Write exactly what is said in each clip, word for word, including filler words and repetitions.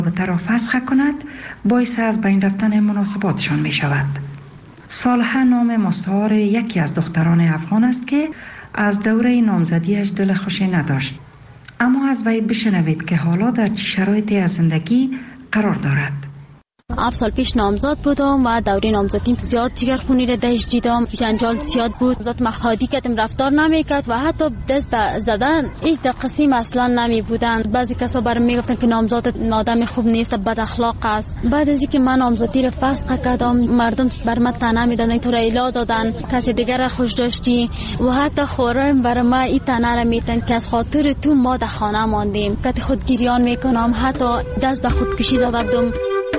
رابطه را فسخ کند باعث از بین رفتن مناسباتشان می شود. صالحه نام مستعار یکی از دختران افغان است که از دوره نامزدیش دل خوشی نداشت. اما از وی بشنوید که حالا در چه شرایطی از زندگی قرار دارد. هفت سال پیش نامزد بودم و دوره نامزدیم زیاد جگرخونی را دهش دیدم، جنجال زیاد بود، ذات محادی کردم رفتار نمیکرد و حتی دست به زدن هیچ قسم اصلا نمی بودن. بعضی کسا برام میگفتن که نامزد آدم خوب نیست، بد اخلاق است. بعد از اینکه من نامزدی را فسخ کردم مردم بر من طعنه میدادن، تو را الا دادن، کسی دیگر را خوش داشتی و حتی خورم بر ما این طعنه را میتن که از خاطر تو ما در خانه ماندیم، که خود گریان میکنم، حتی دست به خودکشی زده بودم.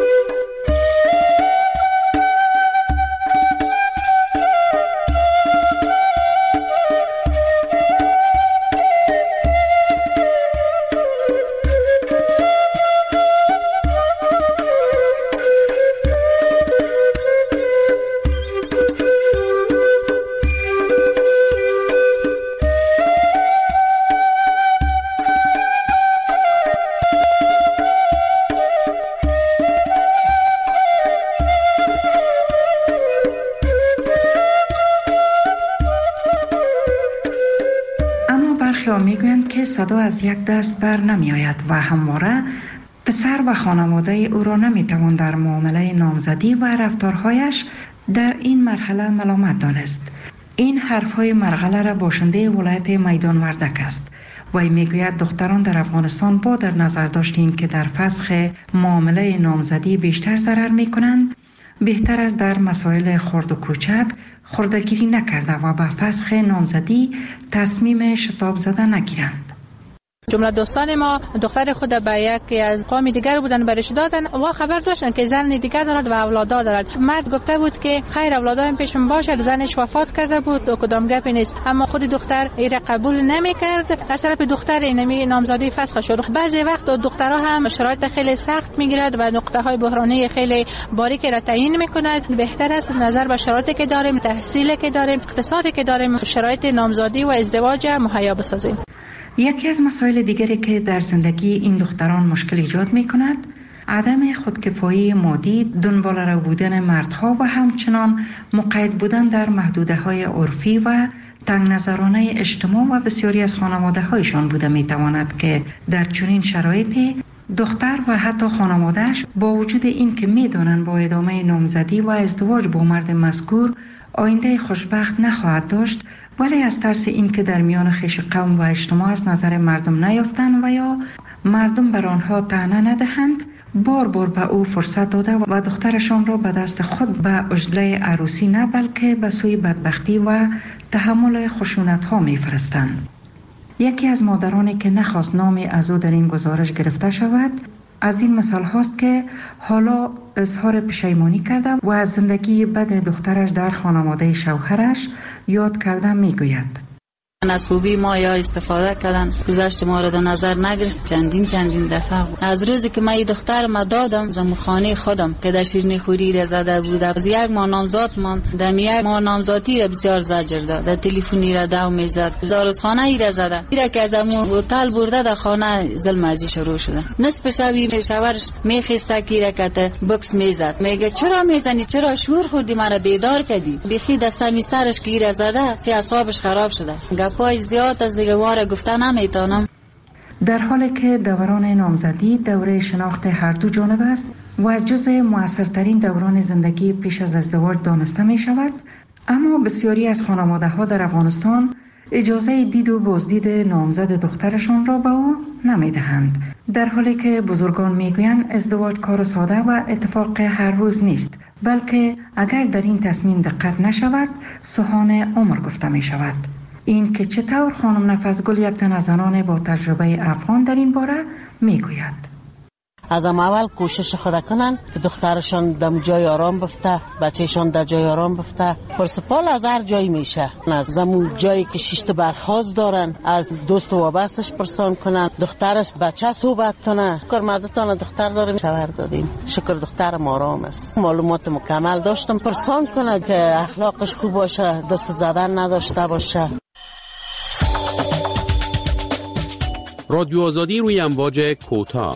میگویند که صدا از یک دست بر نمی آید و همواره پسر و خانواده او را نمی توان در معامله نامزدی و رفتارهایش در این مرحله ملامت دانست. این حرفهای مرغله را باشنده ولایت میدان وردک است. وی میگوید دختران در افغانستان با در نظر داشتیم که در فسخ معامله نامزدی بیشتر ضرر می کنند، بهتر است در مسائل خرد و کوچک خردگیری نکرده و به فسخ نامزدی تصمیم شتاب زده نگیرند. جمله دوستان ما دختر خود به یکی از قوم دیگر بودن برش دادن و خبر داشتن که زن دیگر دارد و اولادا دارد. مرد گفته بود که خیر اولادایم پیشم باشد، زنش وفات کرده بود و کدام گپی نیست. اما خود دختر این قبول نمیکرد. از طرف دختر اینمی نامزدی فسخ شد. بعضی وقت دخترها هم شرایط خیلی سخت میگیرد و نقطه های بحرانی خیلی باریکی را تعیین میکند. بهتر است نظر به شرایطی که داریم، تحصیلی که داریم، اقتصادی که داریم، شرایط نامزدی و ازدواج مهیا بسازیم. یکی از مسائل دیگری که در زندگی این دختران مشکل ایجاد می کند عدم خودکفایی مادی، دنبال رو بودن مردها و همچنان مقید بودن در محدوده های عرفی و تنگ نظرانه اجتماع و بسیاری از خانواده هایشان بوده می تواند که در چنین شرایطی دختر و حتی خانوادهش با وجود این که می دانند با ادامه نامزدی و ازدواج با مرد مذکور آینده خوشبخت نخواهد داشت، ولی از ترس این که در میان خویش قوم و اجتماع از نظر مردم نیافتند و یا مردم بر آنها طعنه ندهند، بار بار به او فرصت داده و دخترشان را به دست خود به عجله عروسی نه بلکه به سوی بدبختی و تحمل خشونت ها می فرستند. یکی از مادرانی که نخواست نامی از او در این گزارش گرفته شود از این مثال هاست که حالا اظهار پشیمانی کرده و از زندگی بد دخترش در خانواده شوهرش یاد کرده می گوید. از خوبی ما یا استفاده کردن، گذشت ما را در نظر نگرفت. چندین چندین دفعه از روزی که من دختر ما دادم زمو خانه خودم که در شیرینی خوری را زده بود، از یک ماه نامزاد من در یک ماه نامزادی را بسیار زجر داد، در تلفنی را دو میزد، داروخانه ای را زده. ایرا که از امو هتل برده در خانه ظلم ازی شروع شده. نصف شبی شوهرش میخسته کی را که بکس میزد، میگه چرا میزنی، چرا شور خوردی، مرا بیدار کردی. بخی دستمی سرش کی را زده که اعصابش خراب شده. پای زیاد از دیگه واره گفته نمیتونم. در حالی که دوران نامزدی دوره شناخت هر دو جانب است و جزء موثرترین دوران زندگی پیش از ازدواج دانسته می شود، اما بسیاری از خانواده ها در افغانستان اجازه دید و بازدید نامزد دخترشان را به او نمی دهند، در حالی که بزرگان می گویند ازدواج کار ساده و اتفاق هر روز نیست، بلکه اگر در این تصمیم دقت نشود سوهان عمر گفته می شود. این که چطور خانم نفسگل یک تن از زنان با تجربه افغان در این باره میگوید. از اول کوشش خود کنن که دخترشان در جای آرام بفته، بچهشان در جای آرام بفته. پرسپال از هر جایی میشه، از زمون جایی که شیشت برخواست دارن از دوست و وابستش پرسان کنن، دخترش بچه صحبت کنه. شکر مدتان دختر داریم، شوهر دادیم، شکر دخترم آرام است. معلومات مکمل داشتم پرسان کنه که اخلاقش خوب باشه، دست زدن نداشته باشه. رادیو آزادی روی امواج کوتاه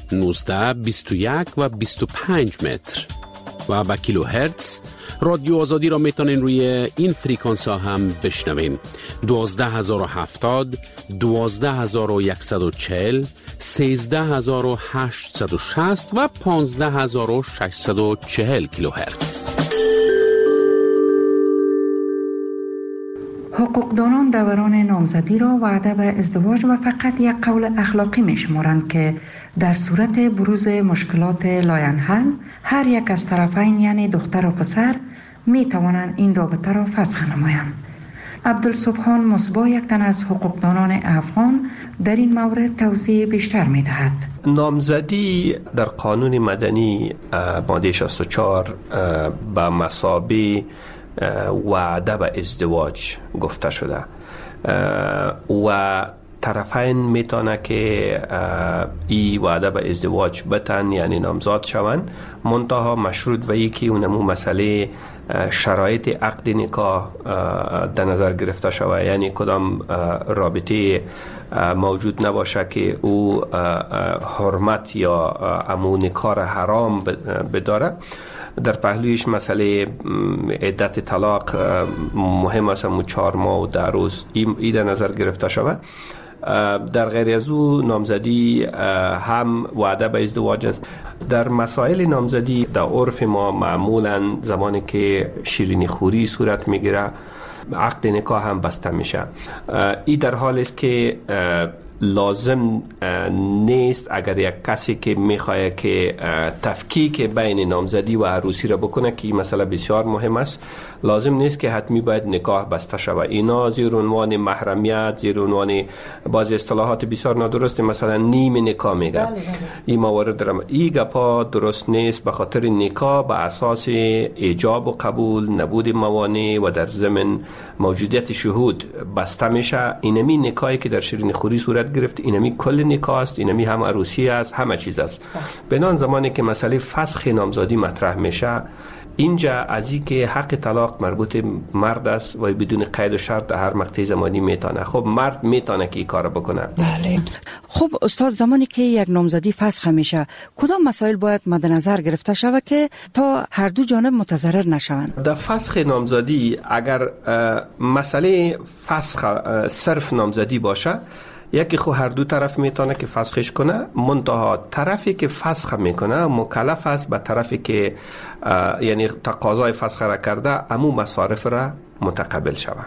نوزده بیست و یک و بیست و پنج متر و با کیلو هرتز. رادیو آزادی را میتونین روی این فریکانس ها هم بشنوین: دوازده هزار و هفتاد، دوازده هزار و صد و چهل، سیزده هزار و هشتصد و شصت و پانزده هزار و ششصد و چهل کیلو هرتز. حقوقدانان دوران نامزدی را وعده به ازدواج و فقط یک قول اخلاقی می شمارند که در صورت بروز مشکلات لاینحل هر یک از طرفین یعنی دختر و پسر می توانند این رابطه را فسخ نمایند. عبدالسبحان مصباح، یک تن از حقوقدانان افغان، در این مورد توضیح بیشتر می دهد. نامزدی در قانون مدنی ماده شصت و چهار به مثابه وعده به ازدواج گفته شده و طرفین میتونه که این وعده به ازدواج بتن، یعنی نامزاد شوند، منتها مشروط به یکی اونمو مسئله شرایط عقد نکاح در نظر گرفته شود، یعنی کدام رابطه موجود نباشه که او حرمت یا امو نکاح حرام بداره. در پهلویش مسئله عدت طلاق مهم است، همون چهار ماه و ده روز این در نظر گرفته شود. در غیر از او نامزدی هم وعده به ازدواج است. در مسائل نامزدی در عرف ما معمولا زمانی که شیرینی خوری صورت میگیره عقد نکاح هم بسته میشه. این در حال است که لازم نیست اگر یک کسی که میخواد که تفکیک بین نامزدی و عروسی را بکنه، که این مسئله بسیار مهم است، لازم نیست که حتمی باید نکاح بسته شود. اینا زیر عنوان محرمیت، زیر عنوان بعضی اصطلاحات بسیار نادرست، مثلا نیم نکاح میگه. این موارد درم این گپا درست نیست، به خاطر نکاح به اساس ایجاب و قبول، نبود موانع و در ضمن موجودیت شهود بسته میشه. اینمی نکاحی که در شیرین خوری صورت گرفت، اینمی کل نکاح است، اینمی هم عروسی است، همه چیز است. بنان زمانی که مسئله فسخ نامزدی مطرح میشه، اینجا از این که حق طلاق مربوط مرد است و بدون قید و شرط در هر مقطع زمانی میتونه. خب مرد میتونه که این کار بکنه. بله. خب استاد، زمانی که یک نامزدی فسخ میشه، کدام مسائل باید مد نظر گرفته شود که تا هر دو جانب متضرر نشوند؟ در فسخ نامزدی اگر مسئله فسخ صرف نامزدی باشه، یکی خو هر دو طرف میتونه که فسخش کنه، منتها طرفی که فسخ میکنه مکلف است به طرفی که یعنی تقاضای فسخ را کرده امو مصارف را متقبل شود.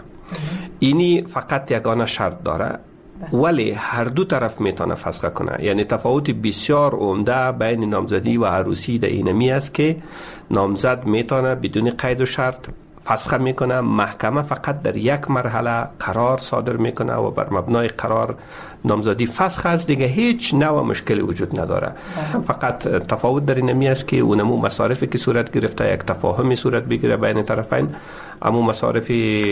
اینی فقط یگانه شرط داره، ولی هر دو طرف میتونه فسخ کنه. یعنی تفاوت بسیار عمده بین نامزدی و عروسی در اینمی است که نامزد میتونه بدون قید و شرط فسخ میکنه، محکمه فقط در یک مرحله قرار صادر میکنه و بر مبنای قرار نامزدی فسخ است، دیگه هیچ نوع مشکلی وجود نداره. فقط تفاوت در اینمی است که اونمو مصارفی که صورت گرفته یک تفاهمی صورت بگیره بین طرفین، اما مصارف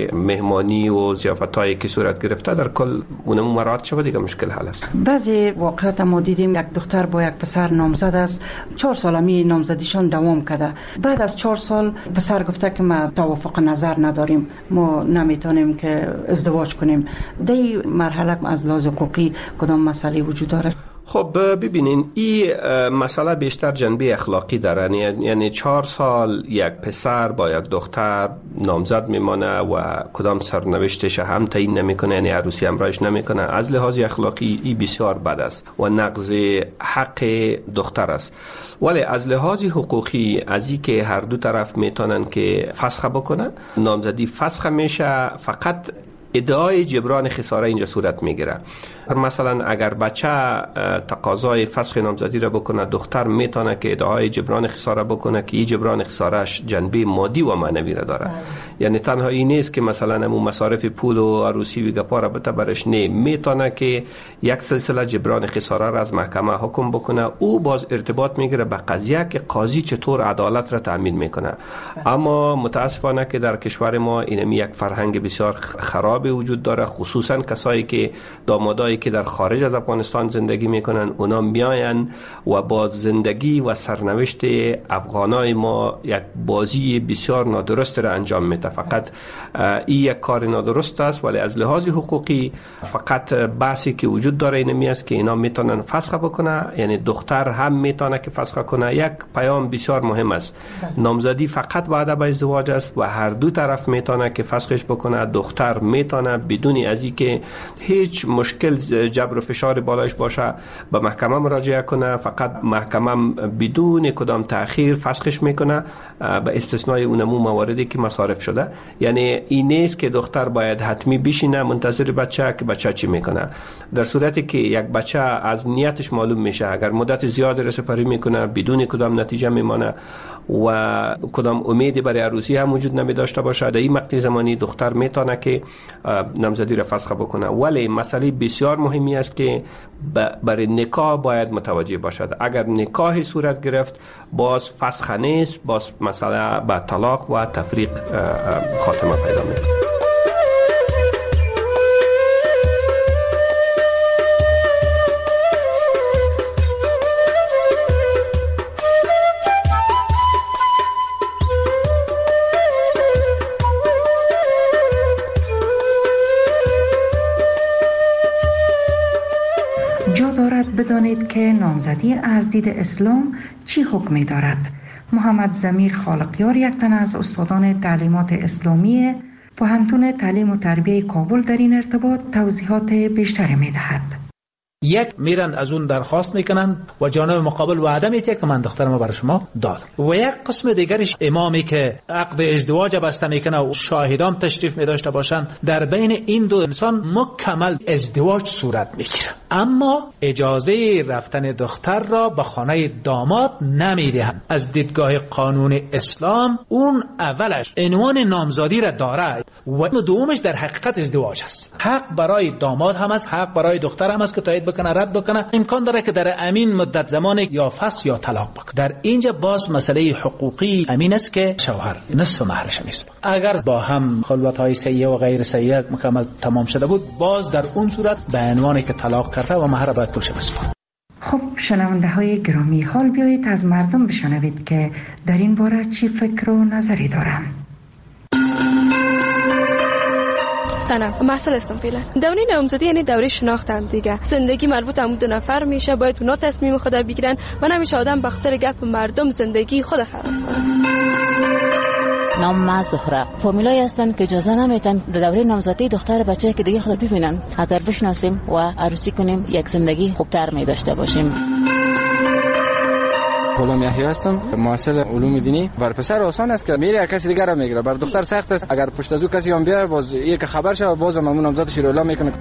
مهمانی و ضیافتایی که صورت گرفته در کل اونمو مراعات شود، دیگه مشکل حل است. بعضی واقعات ما دیدیم یک دختر با یک پسر نامزد است، چهار سالمی نامزدیشان دوام کرده. بعد از چهار سال پسر گفته که ما توافق نظر نداریم، ما نمیتونیم که ازدواج کنیم. در این مرحله از لحاظ حقوقی کدام مسئله وجود داره؟ خب ببینین، این مسئله بیشتر جنبه اخلاقی داره. یعنی چهار سال یک پسر با یک دختر نامزد میمانه و کدام سرنوشتش هم تعیین نمیکنه، یعنی عروسی همراهش نمیکنه. از لحاظ اخلاقی این بسیار بد است و نقض حق دختر است. ولی از لحاظ حقوقی، از این که هر دو طرف میتونن که فسخ بکنن، نامزدی فسخ میشه، فقط ادعای جبران خساره اینجا صورت میگیره. مثلا اگر بچه تقاضای فسخ نامزدی را بکنه، دختر میتونه که ادعای جبران خساره بکنه که این جبران خسارهش جنبه مادی و معنوی را داره. یعنی تنها این نیست که مثلا همون مصارف پول و عروسی و گپا را بته برش، نه، میتونه که یک سلسله جبران خساره را از محکمه حکم بکنه. او باز ارتباط میگیره به قضیه که قاضی چطور عدالت را تامین میکنه. اما متاسفانه که در کشور ما اینمی یک فرهنگ بسیار خراب منابع وجود داره، خصوصا کسایی که دامادایی که در خارج از افغانستان زندگی میکنن اونا میاین و با زندگی و سرنوشت افغانای ما یک بازی بسیار نادرست را انجام میده. فقط این یک کار نادرست است، ولی از لحاظ حقوقی فقط بحثی که وجود داره اینمی است که اینا میتونن فسخ بکنه، یعنی دختر هم میتونه که فسخ کنه. یک پیام بسیار مهم است، نامزدی فقط وعده به ازدواج است و هر دو طرف میتونه که فسخش بکنه. دختر میتونه بدون از اینکه هیچ مشکل جبر و فشار بالایش باشه به محکمه مراجعه کنه، فقط محکمه بدون کدام تأخیر فسخش میکنه به استثنای اونمو مواردی که مصارف شده. یعنی این نیست که دختر باید حتمی بشینه منتظر بچه که بچه چی میکنه. در صورتی که یک بچه از نیتش معلوم میشه، اگر مدت زیاد رسپاری میکنه بدون کدام نتیجه میمانه و کدام امیدی برای عروسی هم وجود نمی داشته باشه، در این مقطع زمانی دختر میتونه که نامزدی را فسخ بکنه. ولی مسئله بسیار مهمی است که برای نکاح باید متوجه باشد. اگر نکاحی صورت گرفت باز فسخ نیست، باز مسئله به طلاق و تفریق خاتمه پیدا میکنه. جا دارد بدانید که نامزدی از دید اسلام چی حکمی دارد. محمد ضمیر خالقیار، یک تن از استادان تعلیمات اسلامی پوهنتون تعلیم و تربیه کابل، در این ارتباط توضیحات بیشتری می دهد. یک میرن از اون درخواست میکنن و جانب مقابل وعده میده که من دخترمو برای شما دادم، و یک قسم دیگرش امامی که عقد ازدواج بسته میکنه و شاهدان تشریف میداشته باشن، در بین این دو انسان مکمل ازدواج صورت میگیره، اما اجازه رفتن دختر را به خانه داماد نمیدهند. از دیدگاه قانون اسلام اون اولش عنوان نامزادی را داره و دومش در حقیقت ازدواج است. حق برای داماد هم است، حق برای دختر هم است که تایید بکنه رد بکنه. امکان داره که در امین مدت زمان یا فسخ یا طلاق بکنه. در اینجا باز مسئله حقوقی امین است که شوهر نصف مهرش نیست. اگر با هم خلوت های سیئه و غیر سیئه مکمل تمام شده بود، باز در اون صورت به عنوان که طلاق کرده و مهر باید پولش بسپاره. خب شنونده های گرامی، حال بیایید از مردم بشنوید که در این باره چی فکر و نظری دارن. سلام، مسئله هستم فعلا. دوره نامزدی یعنی دوره شناخت هم دیگه. زندگی مربوط هم دو نفر میشه، باید اونا تصمیم خود بگیرن و نمیشه آدم بخاطر گپ مردم زندگی خود خراب کنه. نام ما زهره. فامیلایی هستن که اجازه نمیدن در دوره نامزدی دختر بچه که دیگه خود ببینن. اگر بشناسیم و عروسی کنیم یک زندگی خوبتر می داشته باشیم. غلام یحیی هستم، محصل علوم دینی. بر پسر آسان است که میره کسی دیگر را میگیره، بر دختر سخت است. اگر پشت از او کسی هم بیاد باز یک خبر شه، باز هم اون نامزدش رو اعلام میکنه.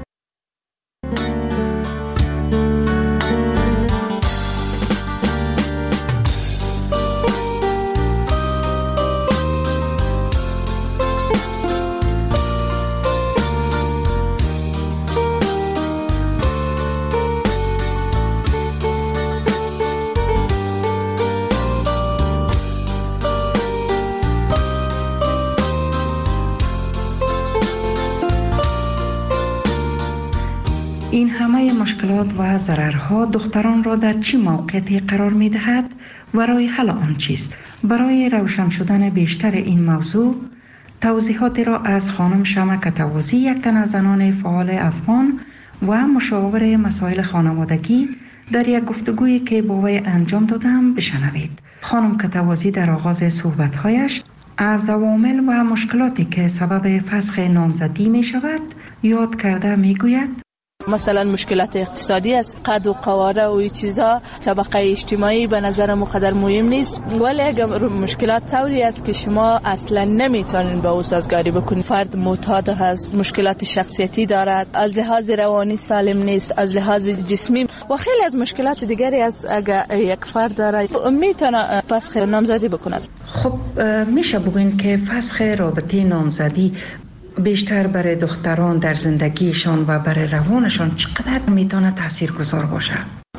این همه مشکلات و ضررها دختران را در چه موقعیتی قرار می دهد و راه حل آن چیست؟ برای روشن شدن بیشتر این موضوع توضیحاتی را از خانم شمع کتوازی، یک تن از زنان فعال افغان و مشاور مسائل خانوادگی، در یک گفتگویی که با وی انجام دادم بشنوید. خانم کتوازی در آغاز صحبت‌هایش از عوامل و مشکلاتی که سبب فسخ نامزدی می شود یاد کرده می گوید: مثلا مشکلات اقتصادی است، قد و قواره و این چیزا طبقه اجتماعی به نظر مقدر مهم نیست، ولی اگر مشکلات طوری است که شما اصلا نمیتونین با او سازگاری بکنید. فرد معتاد هست، مشکلات شخصیتی دارد، از لحاظ روانی سالم نیست، از لحاظ جسمی و خیلی از مشکلات دیگری است. اگر یک فرد دارد میتونه فسخ نامزدی بکند. خب میشه بگوین که فسخ رابطه نامزدی بیشتر برای دختران در زندگیشان و برای روانشان چقدر میتونه تاثیرگذار باشه؟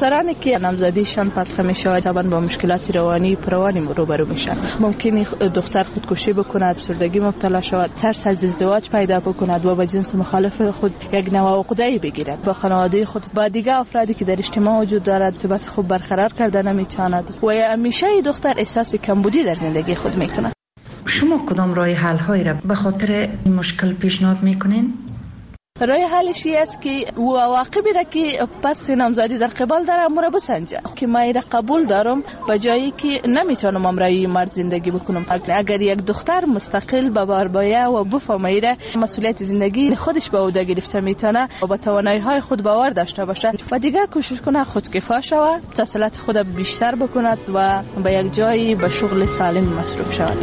دخترانی که نامزدیشان پس خم شود طبعا با مشکلات روانی فراوانی روبرو میشن. ممکنه دختر خودکشی بکند، افسردگی مبتلا شود، ترس از ازدواج پیدا بکند و با جنس مخالف خود یک نوع عقده‌ای بگیرد. با خانواده خود، با دیگر افرادی که در اجتماع وجود دارد ارتباط خوب برقرار کرده نمیتواند و همیشه دختر احساس کمبودی در زندگی خود میکند. شما کدام راه حل هایی را به خاطر این مشکل پیشنهاد میکنین؟ راه حلش است که او عواقبی را که پس نامزدی در قبال داره امور بسنجه که ما را قبول دارم با جایی که نمیتونم امرای مرد زندگی بکنم. اگر یک دختر مستقل به بار باید و بفهمه را مسئولیت زندگی خودش به عهده گرفته میتونه و با توانایی های خود باور داشته باشه و دیگه کوشش کنه خودکفا شود، تسلط خود بیشتر بکند و به یک جایی به شغل سالم مصروف شود.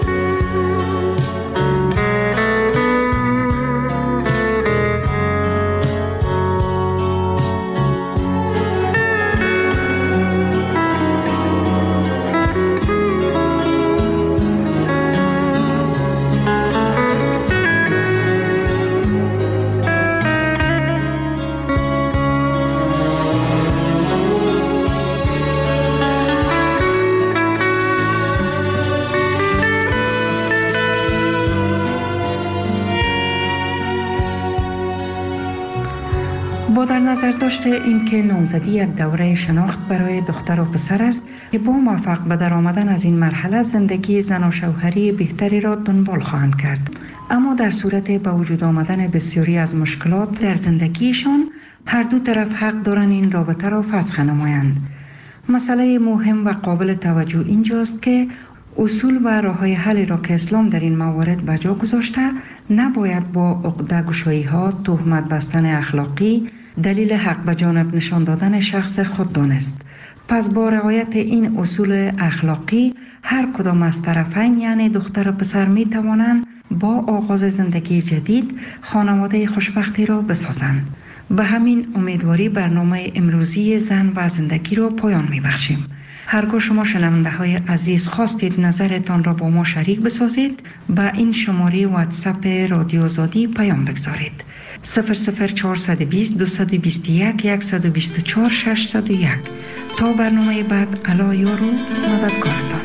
با در نظر داشته این که نامزدی یک دوره شناخت برای دختر و پسر است که با موفق به در آمدن از این مرحله زندگی زن و شوهری بهتری را دنبال خواهند کرد، اما در صورت به وجود آمدن بسیاری از مشکلات در زندگیشان هر دو طرف حق دارند این رابطه را فسخ نمایند. مسئله مهم و قابل توجه اینجاست که اصول و راه‌های حل را که اسلام در این موارد به جا گذاشته نباید با عقده‌گشایی ها، تهمت بستن اخلاقی دلیل حق به جانب نشان دادن شخص خود دانست. پس با رعایت این اصول اخلاقی هر کدام از طرفین یعنی دختر و پسر می توانند با آغاز زندگی جدید خانواده خوشبختی را بسازند. به همین امیدواری برنامه امروزی زن و زندگی را پایان می بخشیم. هرگاه شما شنونده های عزیز خواستید نظرتان را با ما شریک بسازید، با این شماره واتساپ رادیو آزادی پیام بگذارید. صفر صفر چهارصد و بیست دویست و بیست و یک صد و بیست و چهار ششصد و یک. تا برنامه بعد، الا یارو مددکارتان.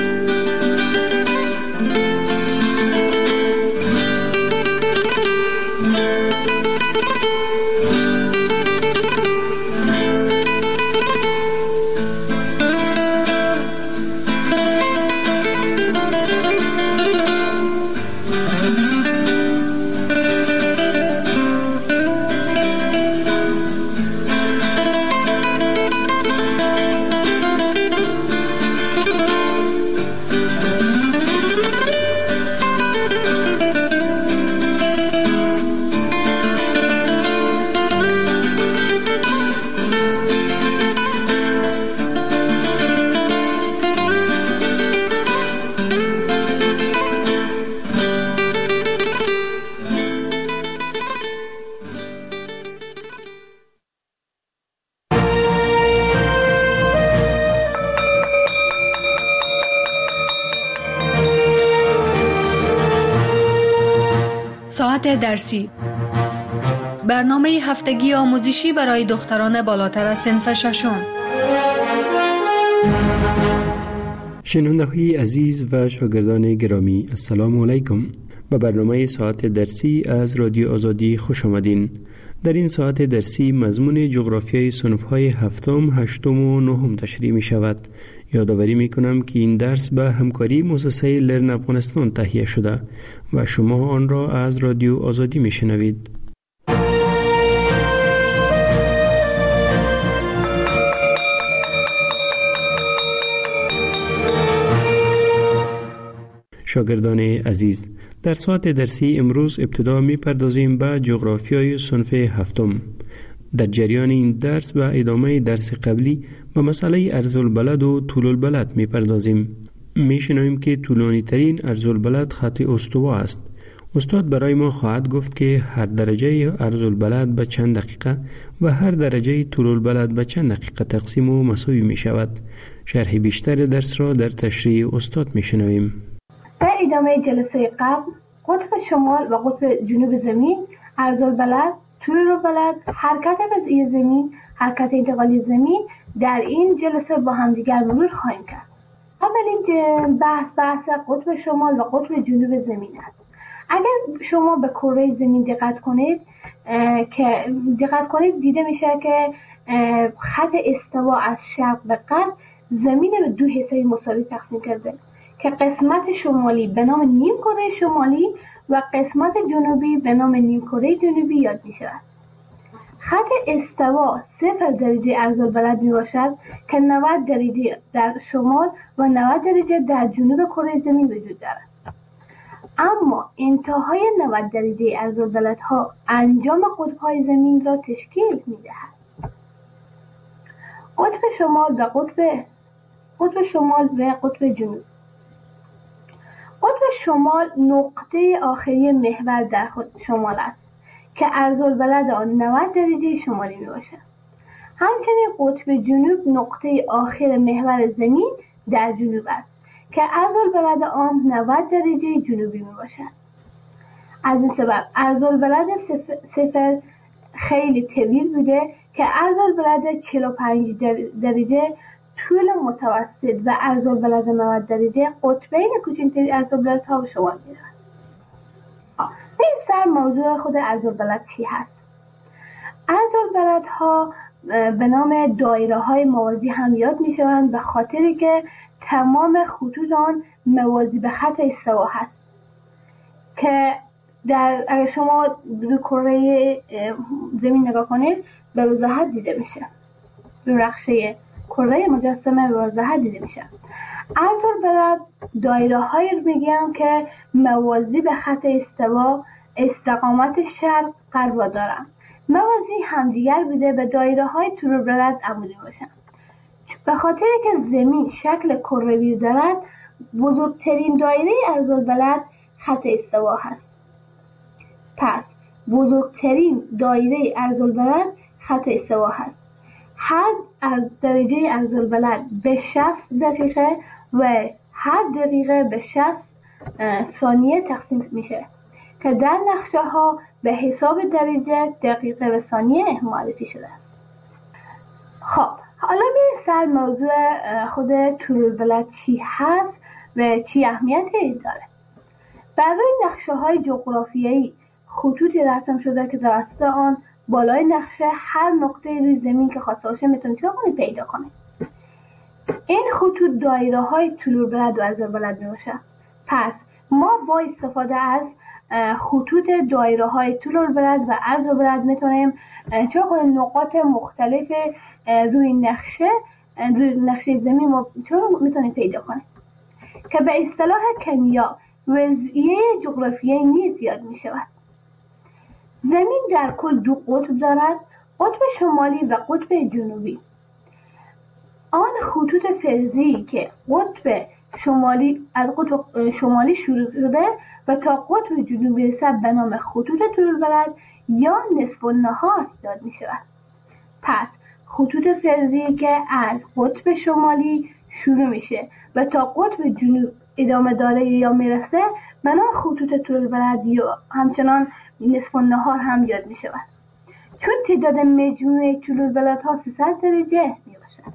ساعت درسی، برنامه هفتگی آموزشی برای دختران بالاتر از صنف ششم. شنونده‌های عزیز و شاگردان گرامی، السلام علیکم. به برنامه ساعت درسی از رادیو آزادی خوش آمدین. در این ساعت درسی مضمون جغرافیای صنف‌های هفتم، هشتم و نهم تشریح می شود. یادآوری می کنم که این درس به همکاری مؤسسه لرن افغانستان تهیه شده و شما آن را از رادیو آزادی می شنوید. شاگردان عزیز، در ساعت درسی امروز ابتدا می پردازیم به جغرافیای صنف هفتم. در جریان این درس و ادامه درس قبلی به مسئله عرض البلد و طول البلد می پردازیم. می شنویم که طولانی ترین عرض البلد خط استوا است. استاد برای ما خواهد گفت که هر درجه عرض البلد به چند دقیقه و هر درجه طول البلد به چند دقیقه تقسیم و مساوی می شود. شرح بیشتر درس را در تشریح استاد می شنویم. در ادامه جلسه قبل قطب شمال و قطب جنوب زمین، عرض البلد، طول البلد، حرکت وضعی زمین حرکت انتقالی زمین در این جلسه با همدیگر مرور خواهیم کرد. اولین بحث بحث قطب شمال و قطب جنوب زمین است. اگر شما به کره زمین دقت کنید که دقت کنید دیده میشه که خط استوا از شرق به غرب زمین به دو حصه مساوی تقسیم کرده که قسمت شمالی به نام نیم کره شمالی و قسمت جنوبی به نام نیم کره جنوبی یاد می شود. خط استوا صفر درجه عرض‌البلد می باشد که نود درجه در شمال و نود درجه در جنوب کره زمین وجود دارد. اما انتهای نود درجه عرض‌البلدها انجام قطب‌های زمین را تشکیل می دهد. قطب شمال و قطب قطب شمال و قطب جنوب. قطب شمال نقطه آخری محور در خود شمال است که عرض‌البلد آن نود درجه شمالی می باشد. همچنین قطب جنوب نقطه آخر محور زمین در جنوب است که عرض‌البلد آن نود درجه جنوبی می باشد. از این سبب عرض‌البلد صفر خیلی طویل بوده که عرض‌البلد چهل و پنج درجه طول متوسط و عرض‌البلد نود درجه قطبین کوچکتر عرض‌البلدها به شمار می‌رود. این سر موضوع خود عرض‌البلد چی هست؟ عرض‌البلدها به نام دایره‌های موازی هم یاد می‌شوند به خاطری که تمام خطوط آن موازی به خط استوا هست که در اگر شما دو کره زمین نگاه کنید به وضاحت دیده میشه. رو نقشه کره مجسمه به وضاحت دیده میشه. عرض‌البلد دایره‌هایی رو میگم که موازی به خط استوا استقامت شرق غرب دارن. موازی همدیگر بوده به دایره‌های طول‌البلد عمودی باشن. به خاطر که زمین شکل کروی دارد بزرگترین دایره عرض‌البلد خط استوا هست. پس بزرگترین دایره عرض‌البلد خط استوا هست. هر درجه عرض‌البلد به شصت دقیقه و هر دقیقه به شصت ثانیه تقسیم میشه که در نقشه ها به حساب درجه دقیقه و ثانیه معرفی شده است. خب حالا به سر موضوع خود طول‌البلد چی هست و چی اهمیتی داره. برای نقشه های جغرافیایی خطوطی رسم شده که توسط آن بالای نقشه هر نقطه روی زمین که خواسته باشه میتونید چه کنید پیدا کنید. این خطوط دایره های طول‌البلد و عرض‌البلد میباشه. پس ما با استفاده از خطوط دایره های طول‌البلد و عرض‌البلد میتونیم چه کنیم نقاط مختلف روی نقشه روی نقشه زمین ما چون میتونیم پیدا کنیم که به اصطلاح کیمیا وضعیه جغرافیایی نیز یاد میشود. زمین در کل دو قطب دارد، قطب شمالی و قطب جنوبی. آن خطوط فرضی که قطب شمالی از قطب شمالی شروع شده و تا قطب جنوبی رسد به نام خطوط طول‌البلد یا نصف النهار یاد می شود. پس خطوط فرضی که از قطب شمالی شروع میشه و تا قطب جنوب ادامه داره یا میرسه به نام خطوط طول‌البلد یا همچنان نصف النهار هم یاد می شود. چون تعداد مجموعه طول‌البلدها سیصد درجه می باشد.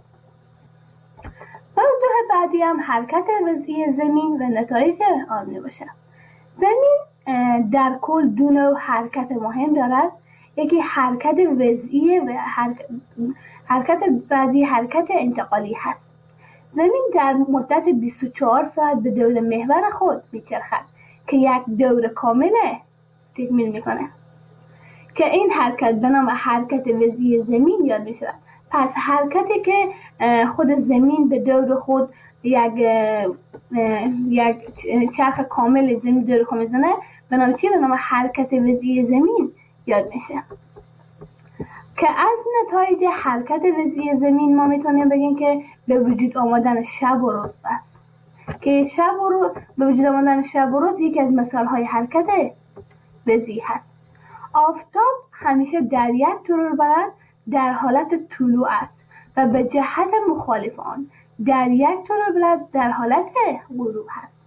موضوع بعدی هم حرکت وضعی زمین و نتایج آن می باشد. زمین در کل دو نوع حرکت مهم دارد. یکی حرکت وضعی و حرکت, حرکت بعدی حرکت انتقالی هست. زمین در مدت بیست و چهار ساعت به دور محور خود میچرخد که یک دور کامل تکمیل میکنه که این حرکت به نام حرکت وضعی زمین یاد میشود. پس حرکتی که خود زمین به دور خود یک یک چرخ کامل زمین دور خود میزنه به نام چی؟ به نام حرکت وضعی زمین یاد میشه. که از نتایج حرکت وضعی زمین ما میتونیم بگیم که به وجود آمدن شب و روز است که شب و روز به وجود آمدن شب و روز یکی از مثال های حرکت وضعی هست. آفتاب همیشه در یک طول‌البلد در حالت طلوع است و به جهت مخالف آن در یک طول‌البلد در حالت غروب هست.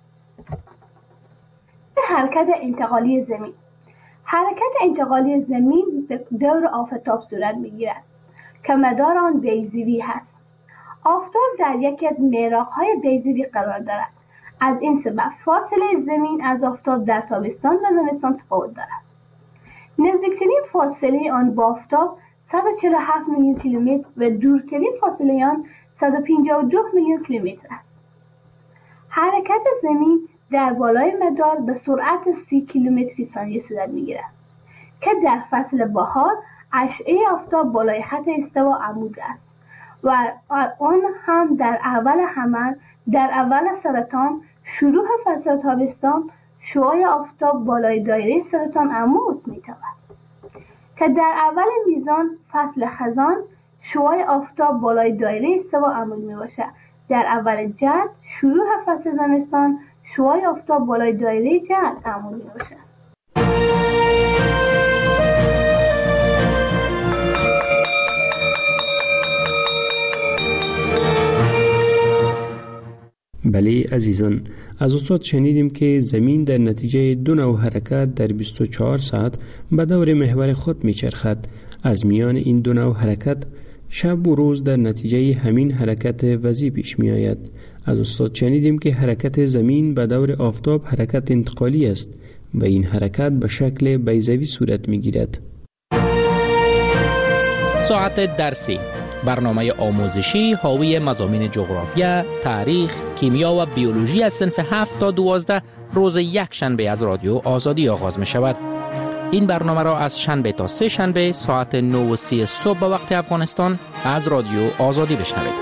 حرکت انتقالی زمین. حرکت انتقالی زمین به دور آفتاب صورت میگیرد. که مدار آن بیضوی هست. آفتاب در یکی از میراق‌های بیضوی قرار دارد. از این سبب فاصله زمین از آفتاب در تابستان و زمستان تفاوت دارد. نزدیکترین فاصله آن با آفتاب صد و چهل و هفت میلیون کیلومتر و دورترین فاصله آن صد و پنجاه و دو میلیون کیلومتر است. حرکت زمین در بالای مدار به سرعت سی کیلومتر فی ثانیه صورت می‌گیرد که در فصل بهار اشعه آفتاب بالای خط استوا عمود است و آن هم در اول حمل، در اول سرطان، شروع فصل تابستان شعاع آفتاب بالای دایره سرطان عمود می‌تابد که در اول میزان فصل خزان شعاع آفتاب بالای دایره استوا عمود میباشد. در اول جعد شروع فصل زمستان شعاع آفتاب بالای دایره جعد عمود میباشد. بله عزیزان، از استاد شنیدیم که زمین در نتیجه دو نوع حرکت در بیست و چهار ساعت به دور محور خود میچرخد. از میان این دو نوع حرکت شب و روز در نتیجه همین حرکت وضعی پیش می آید. از استاد شنیدیم که حرکت زمین به دور آفتاب حرکت انتقالی است و این حرکت به شکل بیضوی صورت می گیرد. ساعت درسی، برنامه آموزشی حاوی مضامین جغرافیا، تاریخ، کیمیا و بیولوژی از صنف هفت تا دوازده روز یک شنبه از رادیو آزادی آغاز می شود. این برنامه را از شنبه تا سه شنبه ساعت نه و سی صبح به وقت افغانستان از رادیو آزادی بشنوید.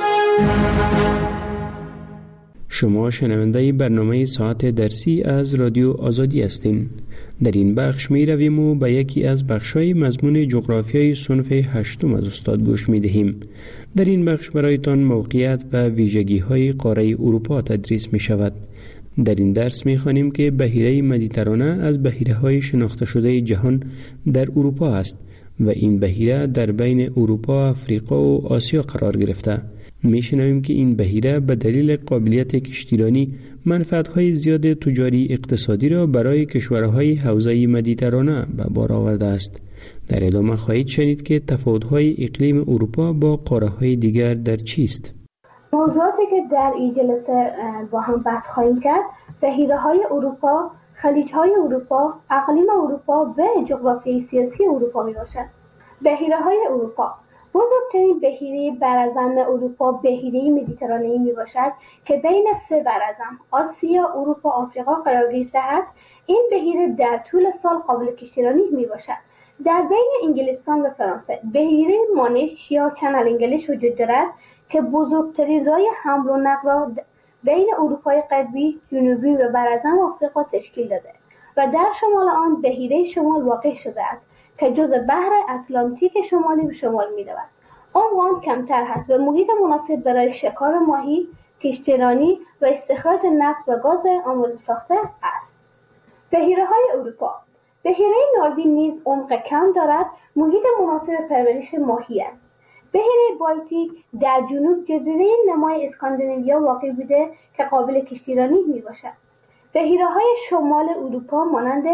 شما شنونده برنامه ساعت درسی از رادیو آزادی هستین. در این بخش می رویم و به یکی از بخش‌های مضمون جغرافیای صنف هشتم از استاد گوش می دهیم. در این بخش برایتان موقعیت و ویژگی‌های قاره اروپا تدریس می شود. در این درس می خوانیم که بحیره مدیترانه از بحیره‌های شناخته شده جهان در اروپا است و این بحیره در بین اروپا، افریقا و آسیا قرار گرفته. می شنویم که این بحیره به دلیل قابلیت کشتیرانی منفعت‌های زیاد تجاری اقتصادی را برای کشورهای حوزه مدیترانه به بار آورده است. در ادامه خواهید شنید که تفاوت‌های اقلیم اروپا با قاره‌های دیگر در چیست. موضوعاتی که در این جلسه با هم بحث خواهیم کرد بحیره‌های اروپا، خلیج‌های اروپا، اقلیم اروپا و جغرافیای سیاسی اروپا میباشد. بحیره‌های اروپا بزرگترین بحیره براعظم اروپا بحیره مدیترانه‌ای میباشد که بین سه براعظم آسیا، اروپا، آفریقا قرار گرفته است. این بحیره در طول سال قابل کشتیرانی میباشد. در بین انگلستان و فرانسه بحیره مانش یا چنل انگلیش وجود دارد که بزرگترین راه حمل و نقل را بین اروپای غربی، جنوبی و براعظم آفریقا تشکیل داده و در شمال آن بحیره شمال واقع شده است که جزء بحر اتلانتیک شمالی به شمال می‌رود. عمق آن کمتر هست و محیط مناسب برای شکار ماهی، کشتیرانی و استخراج نفت و گاز آماده ساخته است. بحیره‌های اروپا بحیره ناروین نیز عمق کم دارد، محیط مناسب پرورش ماهی است. بحیره بالتیک در جنوب جزیره نمای اسکاندیناویا واقع بوده که قابل کشتیرانی میباشد. بحیره‌های شمال اروپا مانند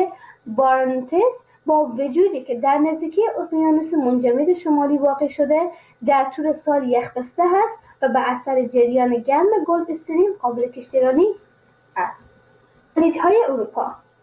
بارنتس با وجودی که در نزدیکی اقیانوس منجمد شمالی واقع شده در طول سال یخبسته است و به اثر جریان گرم گلف استریم قابل کشتیرانی است. خلیج‌های اروپا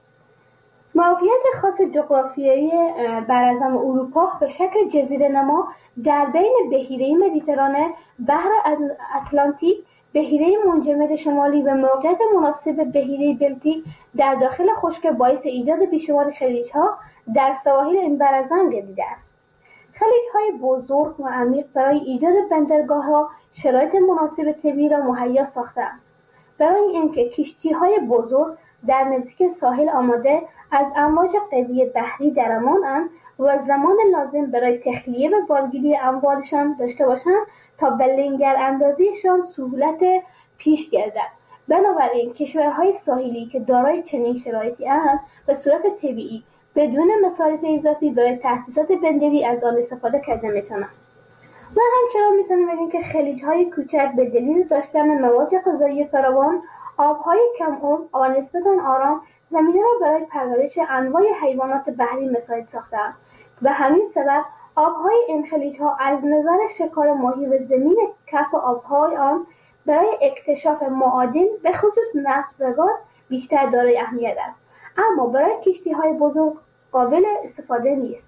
موقعیت خاص جغرافیایی براعظم اروپا به شکل جزیره نما در بین بحیره مدیترانه، بحر اتلانتیک، بحیره منجمد شمالی و موقعیت مناسب بحیره بلتیک در داخل خشک باعث ایجاد بیشمار خلیج‌ها در سواحل این براعظم گردیده است. خلیج‌های بزرگ و عمیق برای ایجاد بندرگاه‌ها شرایط مناسب طبیعی را مهیا ساخته‌اند. برای اینکه کشتی‌های بزرگ در نزدیک ساحل آماده از امواج قوی بحری در امان‌اند و زمان لازم برای تخلیه و بارگیری اموالشان داشته باشند تا به لنگر اندازیشان سهولت پیش گردد. بنابراین کشورهای ساحلی که دارای چنین شرایطی اند به صورت طبیعی بدون مصارف اضافی برای تأسیسات بندری از آن استفاده کرده میتونند. و همچنان میتونیم بگیم که خلیج‌های کوچک به دلیل داشتن مواد غذایی فراوان، آب‌های کم عمق و نسبتاً آرام زمینه را برای پرورش انواع حیوانات بحری مساعد ساخته‌اند و همین سبب آبهای این خلیج‌ها از نظر شکار ماهی و زمین کف آبهای آن برای اکتشاف معادن به خصوص نفت و گاز بیشتر دارای اهمیت است، اما برای کشتی‌های بزرگ قابل استفاده نیست.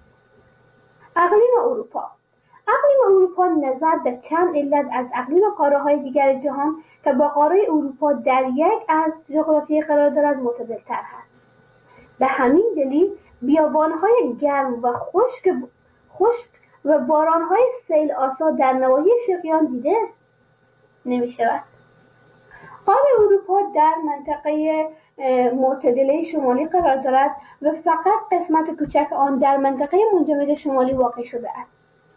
اقلیم اروپا اقلیم اروپا نظر به چند علت از اقلیم قاره‌های دیگر جهان که با قاره اروپا در یک از جغرافیایی قرار دارد معتدل‌تر است. به همین دلیل بیابان‌های گرم و خشک خشک و باران‌های سیل آسا در نواحی شرقی دیده نمی‌شود. قاره اروپا در منطقه معتدله شمالی قرار دارد و فقط قسمت کوچک آن در منطقه منجمد شمالی واقع شده است.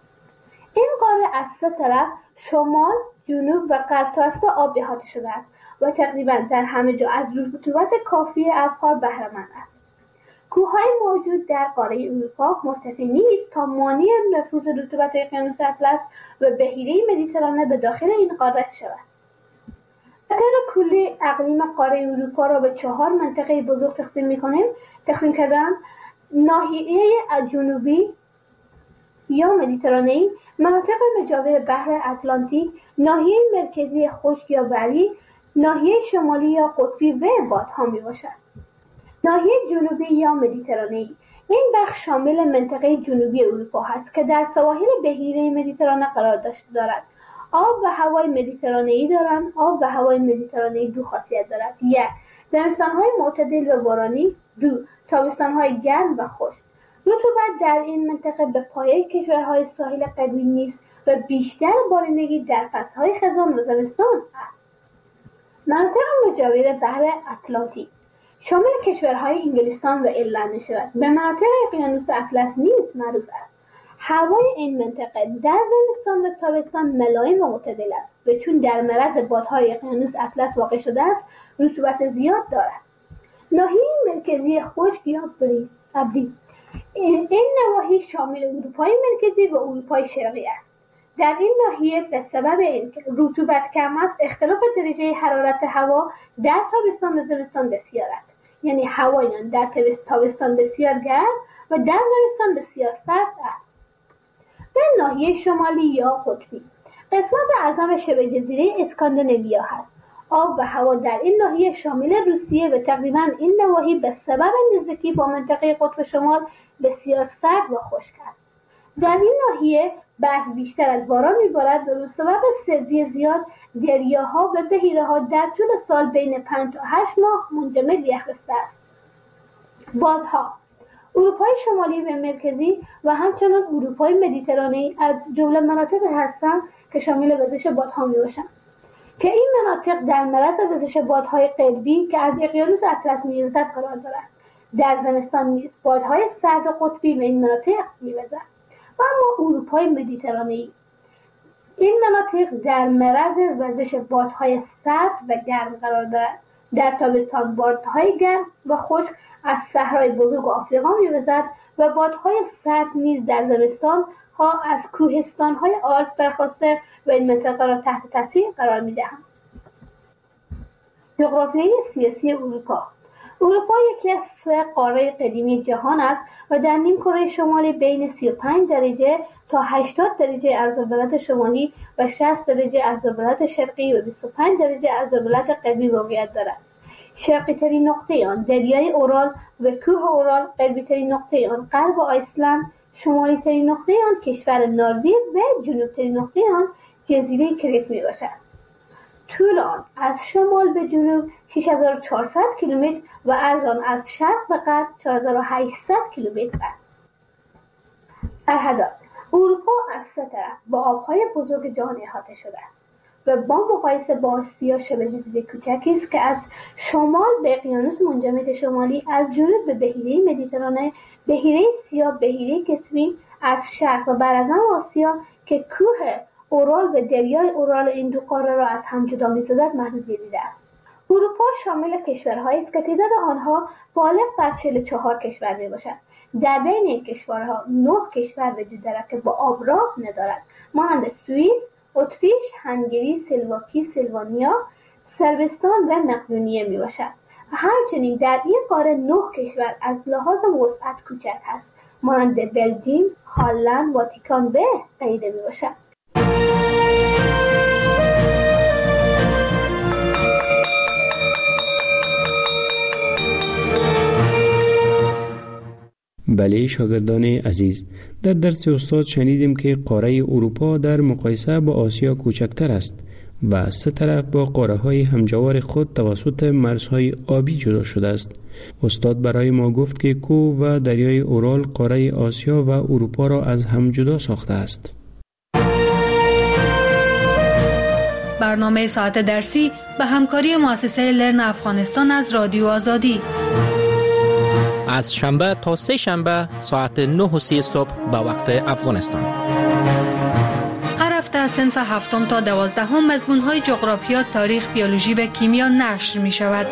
این قاره از سه طرف شمال، جنوب و غرب تا است آب احاطه شده است و تقریباً در همه جا از رطوبت کافی ابخار بهره‌مند است. کوههای موجود در قاره اروپا مرتفع نیست تا مانع نفوذ رطوبت اقیانوس اطلس و بحیره مدیترانه به داخل این قاره شود. اگر کل اقلیم قاره اروپا را به چهار منطقه بزرگ تقسیم می‌کنیم، تقسیم کردن ناحیه جنوبی یا مدیترانه‌ای، مناطق مجاور بحر اتلانتیک، ناحیه مرکزی خشک یا بری، ناحیه شمالی یا قطبی و بادها میباشد. ناحیه جنوبی یا مدیترانه‌ای این بخش شامل منطقه جنوبی اروپا است که در سواحل بحیره مدیترانه قرار دارد. آب و هوای مدیترانه‌ای دارند. آب و هوای مدیترانه‌ای دو خاصیت دارد: یک، زمستان‌های معتدل و بارانی، دو، تابستان‌های گرم و خشک. رطوبت در این منطقه به پایه کشورهای ساحل قطبی نیست و بیشتر بارندگی در فصل‌های خزان و زمستان است. مناطق مجاور بحر اتلانتیک شامل کشورهای انگلستان و ایرلند می‌شود. به مناطق اقیانوس اطلس نیز معروف است. هوای این منطقه در زمستان و تابستان ملایم و معتدل است و چون در معرض بادهای اقیانوس اطلس واقع شده است، رطوبت زیاد دارد. ناحیه مرکزی خشک یا ابری این نواحی شامل اروپای مرکزی و اروپای شرقی است. در این ناحیه به سبب اینکه رطوبت کم است، اختلاف درجه حرارت هوا در تابستان و زمستان بسیار است. یعنی هوای در تابستان بسیار گرم و در زمستان بسیار سرد است. به ناحیه شمالی یا قطبی قسمت اعظم شبه جزیره اسکاندیناویا هست. آب و هوا در این ناحیه شامل روسیه و تقریباً این نواحی به سبب نزدیکی با منطقه قطب شمال بسیار سرد و خشک است. در این ناحیه برف بیشتر از باران میبارد و به سبب سردی زیاد دریاها و بحیره‌ها در طول سال بین پنج تا هشت ماه منجمد یخبسته است. بادها اروپای شمالی و مرکزی و همچنان اروپای مدیترانه‌ای از جمله مناطق هستند که شامل وزش بادها میباشند که این مناطق در معرض وزش بادهای قطبی که از اقیانوس اطلس میوزد قرار دارند. در زمستان نیز بادهای سرد قطبی به این مناطق میوزد. و اما اروپای مدیترانه‌ای این مناطق در معرض وزش بادهای سرد و گرم قرار دارد. در تابستان بادهای گرم و خشک از صحرای بزرگ آفریقا میوزد و بادهای سرد نیز در زمستان ها از کوهستان‌های آلپ برخاسته و این منطقه را تحت تاثیر قرار می‌دهند. جغرافیای سیاسی اروپا اروپا یکی از سه قاره قدیمی جهان است و در نیم کره شمالی بین سی و پنج درجه تا هشتاد درجه عرض‌البلد شمالی و شصت درجه عرض‌البلد شرقی و بیست و پنج درجه عرض‌البلد غربی واقعیت دارد. شرقی ترین نقطه آن دریای اورال و کوه اورال، غربی ترین نقطه آن غرب آیسلند، شمالی ترین نقطه آن کشور نروژ و جنوب ترین نقطه آن جزیره کریت می باشد. طول آن از شمال به جنوب شش هزار و چهارصد کیلومتر و عرض آن از شرق به غرب چهار هزار و هشتصد کیلومتر است. سرحدات اروپا از سه طرف با آبهای بزرگ جهان احاطه شده است و با مقایسه با آسیا شبه جزیره کوچکی است که از شمال به اقیانوس منجمد شمالی، از جنوب به بحیره مدیترانه، بحیره سیاه، بحیره کسپین، از شرق و براعظم آسیا که کوه اورال و دریای اورال این دو قاره را از هم جدا می‌سازد محدود دیده است. اروپا شامل کشورهایی است که تعداد آنها بالغ بر چهل و چهار کشور میباشد. در بین این کشورها نه کشور وجود دارد که با آب راه ندارد، مانند سوئیس، اتریش، هنگری، سلواکی، سلوانیا، صربستان و مقدونیه میباشد. همچنین در این قاره نه کشور از لحاظ وسعت کوچک است مانند بلژیک، هلند، واتیکان به تایید می باشد. بله شاگردان عزیز، در درس استاد شنیدیم که قاره اروپا در مقایسه با آسیا کوچکتر است و سه طرف با قاره های همجوار خود توسط مرزهای آبی جدا شده است. استاد برای ما گفت که کوه و دریای اورال قاره آسیا و اروپا را از هم جدا ساخته است. برنامه ساعت درسی به همکاری مؤسسه لرن افغانستان از رادیو آزادی از شنبه تا سه شنبه ساعت نه و سی صبح به وقت افغانستان. هر هفته از صنف هفتم تا دوازدهم مضمون‌های جغرافیا، تاریخ، بیولوژی و کیمیا نشر می شود.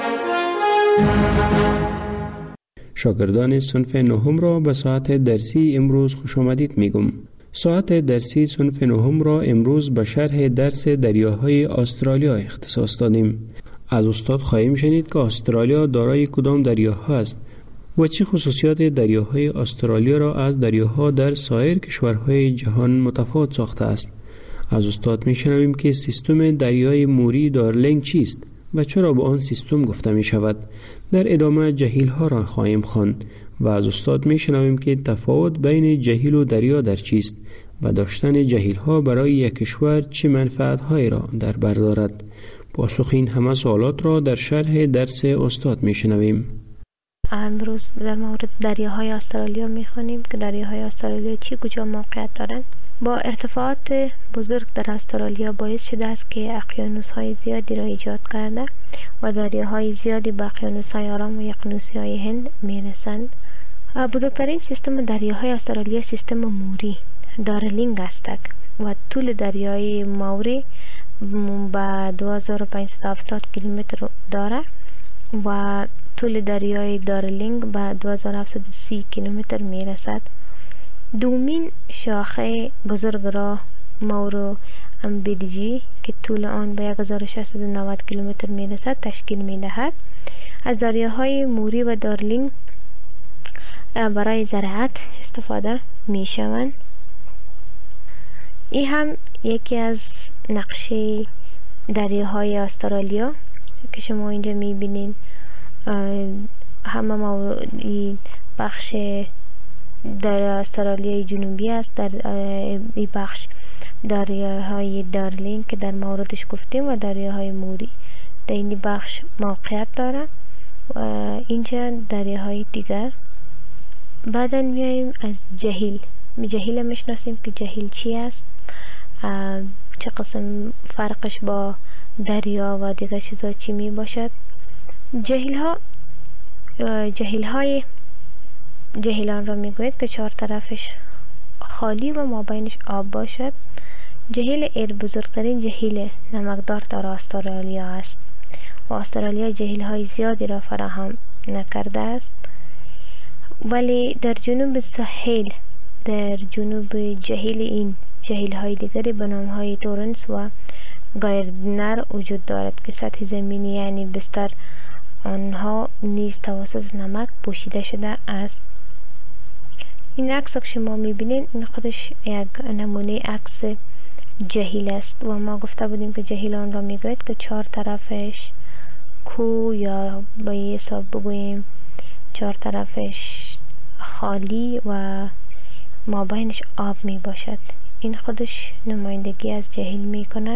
شاگردان صنف نهم را به ساعت درسی امروز خوش آمدید میگم. ساعت درسی صنف نهم را امروز به شرح درس دریاهای استرالیا اختصاص دادیم. از استاد خواهیم شنید که استرالیا دارای کدام دریاها است و چه خصوصیات دریاهای استرالیا را از دریاها در سایر کشورهای جهان متفاوت ساخته است. از استاد میشنویم که سیستم دریای موری دارلینگ چیست و چرا به آن سیستم گفته می شود. در ادامه جهیل ها را خواهیم خواند و از استاد میشنویم که تفاوت بین جهیل و دریا در چیست و داشتن جهیل ها برای یک کشور چه منفعت هایی را در بر دارد. پاسخ این همه سوالات را در شرح درس استاد میشنویم. امروز در مورد دریاهای استرالیا میخوانیم که دریاهای استرالیا چی کجا موقعیت دارند. با ارتفاعات بزرگ در استرالیا باعث شده است که اقیانوس‌های زیادی را ایجاد کرده و دریاهای زیادی به اقیانوس‌های آرام و اقیانوس‌های هند میرسند. بزرگترین سیستم دریاهای استرالیا سیستم موری دارلینگ است و طول دریای موری به دو هزار و پانصد و هفتاد کیلومتر دارد و طول دریای دارلینگ به دو هزار و هفتصد و سی کیلومتر می رسد. دومین شاخه بزرگ را مورو امبیدجی که طول آن به هزار و ششصد و نود کیلومتر می رسد تشکیل می دهد. از دریاهای موری و دارلینگ برای زراعت استفاده می شوند. این هم یکی از نقشه دریاهای استرالیا که شما اینجا می بینید. همه ما بخش در استرالیای جنوبی است. در این بخش دریاهای دارلینگ که در موردش گفتیم و دریاهای موری در این بخش موقعیت داره و اینجا دریاهای دیگر. بعدا میاییم از جهیل. جهیل میشناسیم که جهیل چی است، چه قسم فرقش با دریا و دیگر چیزا چی می باشد. جهیل ها جهیل های جهیلان را میگوید که چهار طرفش خالی و مابینش آب باشد. جهیل ایر بزرگترین جهیل نمکدار در استرالیا است و استرالیا جهیل های زیادی را فراهم نکرده است، ولی در جنوب ساحل در جنوب جهیل این جهیل های دیگری به نام های تورنس و گایردنر وجود دارد که سطح زمینی یعنی بستر آنها نیز توسط نمک پوشیده شده است. این عکس که شما میبینید این خودش یک نمونه عکس جهیل است و ما گفته بودیم که جهیل آن را میگوید که چهار طرفش کوه یا به حساب بگوییم چهار طرفش خالی و مابینش آب می باشد. این خودش نمایندگی از جهیل می کند.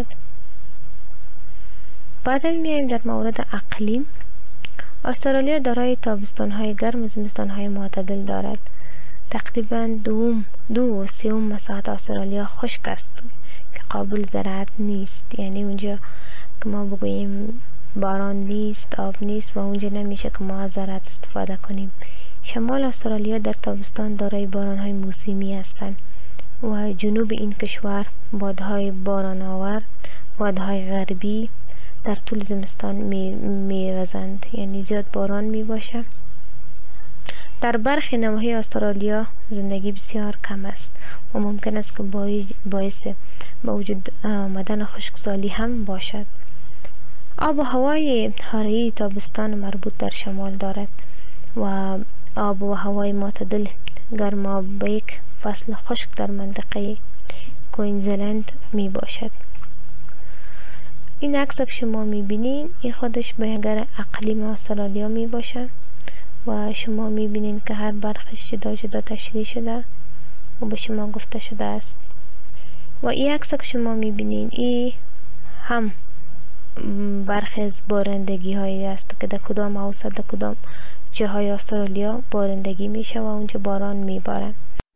بعد میایم در مورد اقلیم. استرالیا دارای تابستان‌های گرم و زمستان‌های معتدل دارد. تقریبا دوم دو و سوم مساحت استرالیا خشک است که قابل زراعت نیست، یعنی اونجا که ما بگوییم باران نیست، آب نیست و اونجا نمیشه که ما از زراعت استفاده کنیم. شمال استرالیا در تابستان دارای باران‌های موسمی هستند و جنوب این کشور بادهای باران آور، بادهای غربی در طول زمستان می, می وزند، یعنی زیاد باران می باشه. در برخی نواحی استرالیا زندگی بسیار کم است و ممکن است که باعث با وجود آمدن خشکسالی هم باشد. آب و هوای حاره تابستان مربوط در شمال دارد و آب و هوای معتدل گرمابه یک فصل خشک در منطقه کوینزلند می باشد. این عکس که شما می بینین این خودش بهگر اقلیم استرالیا می باشد و شما می بینین که هر برخش جدا جدا تشریح شده و به شما گفته شده است. و این عکس که شما می بینین این هم برخی از بارندگی هایی است که در کدام اوسط در کدام جاهای استرالیا بارندگی می شود و اونجا باران می بارد.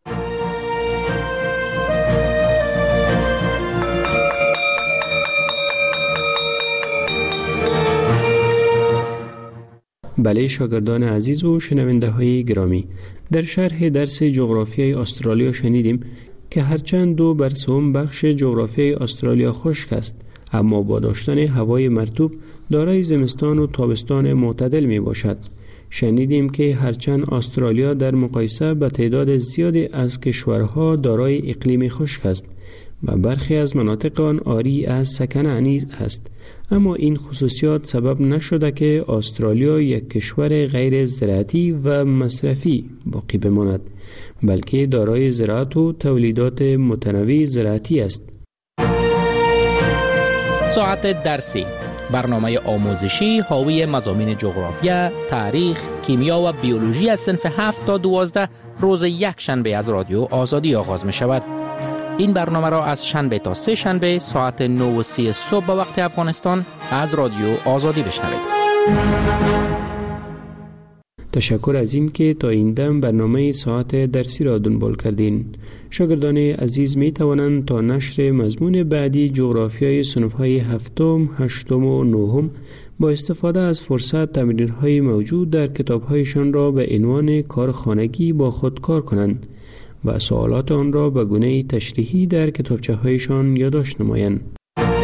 بله شاگردان عزیز و شنونده های گرامی، در شرح درس جغرافیای استرالیا شنیدیم که هرچند دو بر سوم بخش جغرافیای استرالیا خشک است، اما با داشتن هوای مرطوب دارای زمستان و تابستان معتدل می باشد. شنیدیم که هرچند استرالیا در مقایسه با تعداد زیادی از کشورها دارای اقلیم خشک است و برخی از مناطق آن عاری از سکنه نیز است، اما این خصوصیات سبب نشده که استرالیا یک کشور غیر زراعتی و مصرفی باقی بماند، بلکه دارای زراعت و تولیدات متنوع زراعتی است. ساعت درسی، برنامه آموزشی حاوی مضامین جغرافیا، تاریخ، کیمیا و بیولوژی از صنف هفت تا دوازده روز یک شنبه از رادیو آزادی آغاز می شود. این برنامه را از شنبه تا سه شنبه ساعت نه و سی صبح به وقت افغانستان از رادیو آزادی بشنوید. تشکر از این که تا این دم برنامه ساعت درسی را دنبال کردین. شاگردان عزیز می توانند تا نشر مضمون بعدی جغرافیای صنف‌های هفتم، هشتم و نهم با استفاده از فرصت تمرین‌های موجود در کتاب‌هایشان را به عنوان کار خانگی با خود کار کنند و سوالات آن را به گونه تشریحی در کتابچه‌هایشان یادداشت نمایند.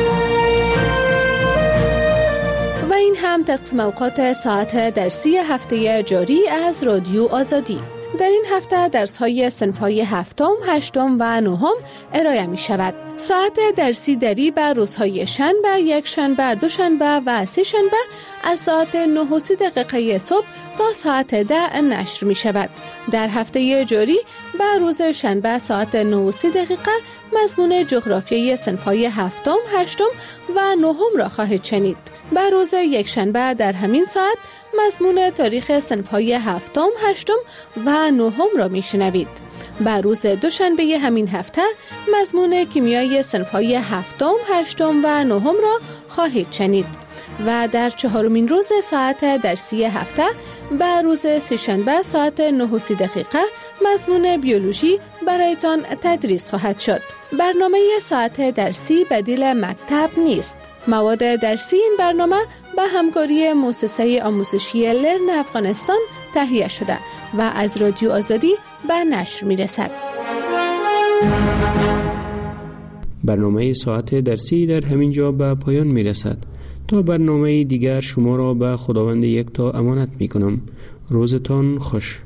و این هم تقسیم اوقات ساعت درسی هفته جاری از رادیو آزادی. در این هفته درس‌های صنف‌های هفتم، هشتم و نهم ارائه می شود. ساعت درسی دری به روزهای شنبه، یک شنبه، دو شنبه و سه شنبه از ساعت نه و سی دقیقه صبح تا ساعت ده نشر می شود. در هفته جاری به روز شنبه ساعت نه و سی دقیقه مضمون جغرافیای صنف‌های هفتم، هشتم و نهم را خواهید شنید. به روز یک شنبه در همین ساعت مضمون تاریخ صنف‌های هفتم، هشتم و نهم را میشنوید. به روز دوشنبه همین هفته مضمون کیمیای صنف‌های هفتم، هشتم و نهم را خواهید شنید. و در چهارمین روز ساعت درسی هفته به روز سه‌شنبه ساعت نه و سی دقیقه مضمون بیولوژی برایتان تدریس خواهد شد. برنامه ساعت درسی بدیل مکتب نیست. مواد درسی این برنامه به همکاری مؤسسه آموزشی لرن افغانستان تهیه شده و از رادیو آزادی به نشر می رسد. برنامه ساعت درسی در همین جا به پایان می رسد. تا برنامه دیگر شما را به خداوند یکتا امانت می کنم. روزتان خوش.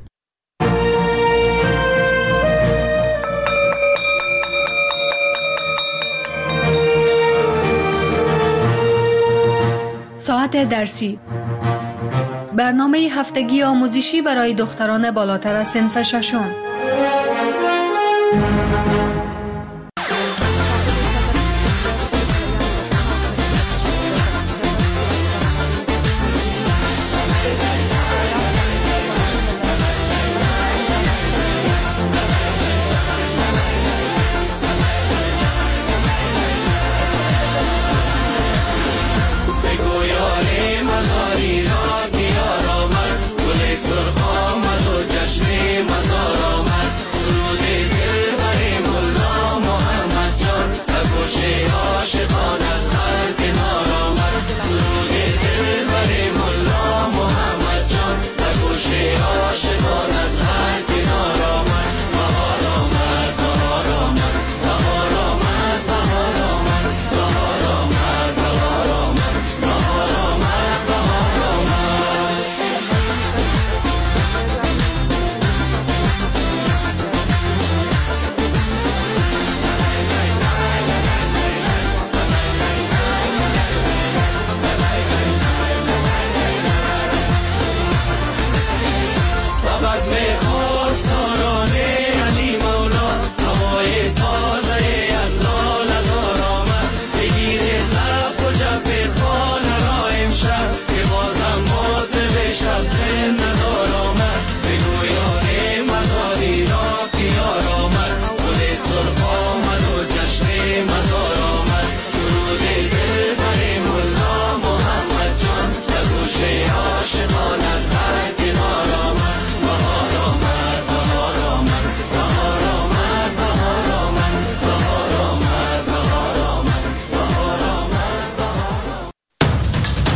ساعت درسی، برنامه هفتگی آموزشی برای دختران بالاتر از صنف ششم.